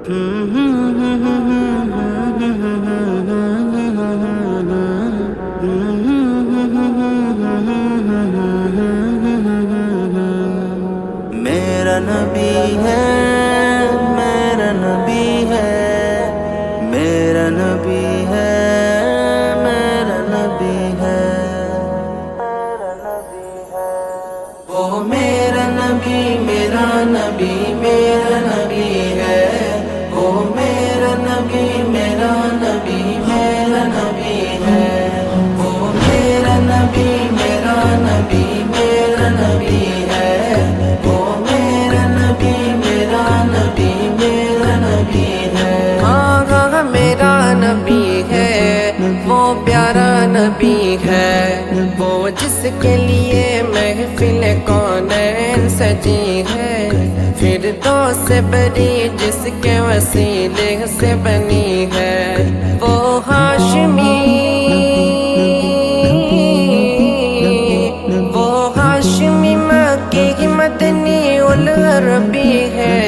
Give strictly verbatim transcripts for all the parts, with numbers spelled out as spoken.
میرا نبی ہے، میرا نبی ہے، میرا نبی ہے، میرا نبی ہے، وہ میرا نبی، میرا نبی، میرا نبی ہے، وہ میرا نبی، میرا نبی، میرا نبی ہے، وہ میرا نبی، میرا نبی، میرا نبی ہے، وہ میرا نبی، میرا نبی، میرا نبی ہے۔ ہاں ہاں میرا نبی ہے، وہ پیارا نبی ہے، وہ جس کے لیے محفل کونین سجی ہے، پھر تو سے بری جس کے وسیلے سے بنی ہے، وہ ہاشمی، وہ ہاشمی مکی مدنی العربی ہے،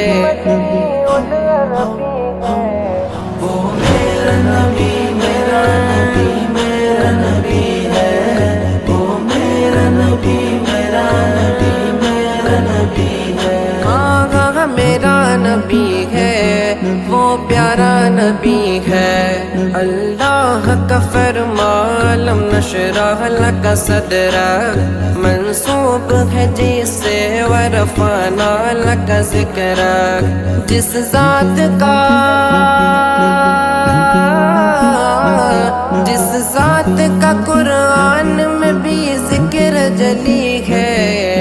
وہ میرا نبی، میرا نبی، میرا نبی ہے، وہ میرا نبی، میرا نبی، میرا نبی ہے۔ ہاں ہاں میرا نبی ہے، وہ پیارا نبی ہے، اللہ کا فرمان لم نشرح لک صدرک منسوب ہے جس سے ورفعنا لک ذکرک، جس ذات کا جس ذات کا قرآن میں بھی ذکر جلی ہے،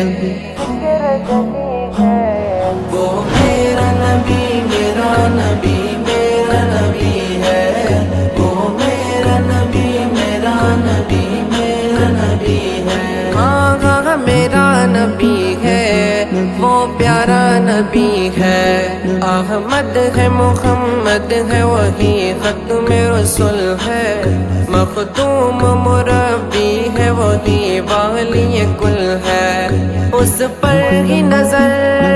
وہ میرا نبی، میرا نبی، میرا نبی ہے، وہ میرا نبی، میرا نبی، میرا نبی ہے۔ ہاں ہاں میرا نبی ہے، وہ پیارا نبی ہے، احمد ہے، محمد ہے، وہی ختم رسول ہے، مخدوم مربی ہے، وہی والی کل ہے، اس پر ہی نظر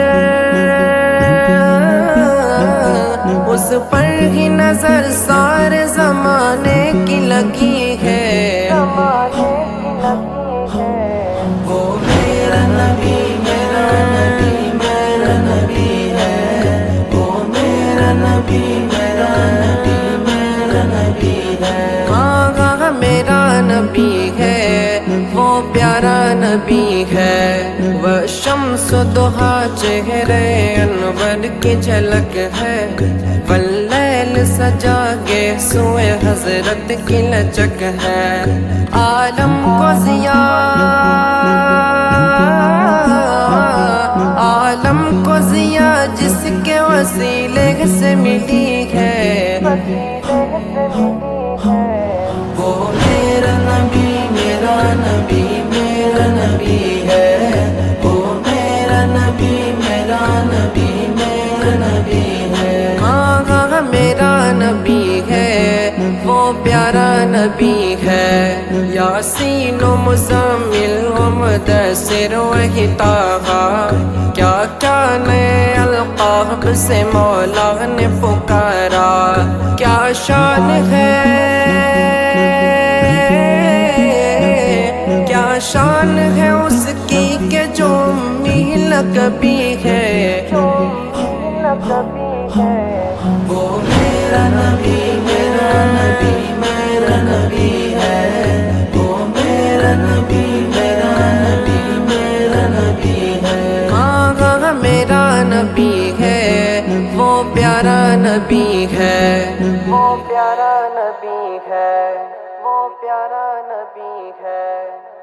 اس پر ہی نظر سارے زمانے کی لگی ہے، وہ میرا نبی، میرا نبی، میرا نبی ہے، وہ میرا نبی، میرا نبی، میرا نبی ہے۔ ہاں ہاں میرا نبی ہے، وہ پیارا نبی ہے، وہ شمس و ضحیٰ چہرے انور کی جھلک ہے، واللیل سجا کے سوئے حضرت کی لچک ہے، عالم کو ضیاء عالم کو ضیاء جس کے وسیلے سے ملی ہے، وہ میرا نبی، میرا نبی، میرا نبی ہے، وہ میرا نبی، میرا نبی، میرا نبی ہے۔ ہاں ہاں میرا نبی ہے، وہ پیارا نبی ہے، یاسین و مزمل و مدثر وہی طٰہٰ، کیا کیا نئے القاب سے مولا نے پکارا، کیا شان ہے کیا شان ہے اس کی کہ جو امی لقبی ہے، وہ میرا نبی، میرا نبی، میرا نبی ہے، وہ میرا نبی، میرا نبی، میرا نبی ہے۔ ہاں ہاں میرا نبی ہے، وہ پیارا نبی ہے، وہ پیارا نبی ہے، وہ پیارا نبی ہے۔